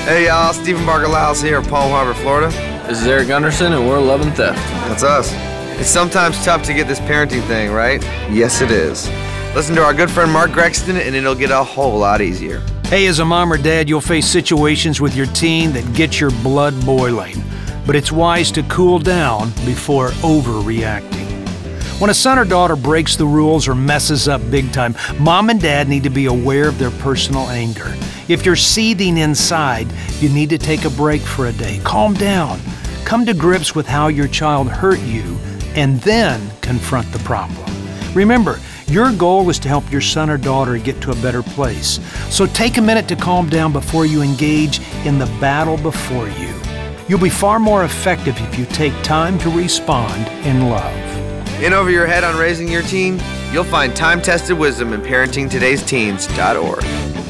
Hey y'all, Stephen Barger-Lyles here of Palm Harbor, Florida. This is Eric Gunderson, and we're Love and Theft. That's us. It's sometimes tough to get this parenting thing, right? Yes, it is. Listen to our good friend Mark Grexton, and it'll get a whole lot easier. Hey, as a mom or dad, you'll face situations with your teen that get your blood boiling. But it's wise to cool down before overreacting. When a son or daughter breaks the rules or messes up big time, mom and dad need to be aware of their personal anger. If you're seething inside, you need to take a break for a day. Calm down. Come to grips with how your child hurt you, and then confront the problem. Remember, your goal is to help your son or daughter get to a better place. So take a minute to calm down before you engage in the battle before you. You'll be far more effective if you take time to respond in love. In over your head on raising your teen? You'll find time-tested wisdom in parentingtodaysteens.org.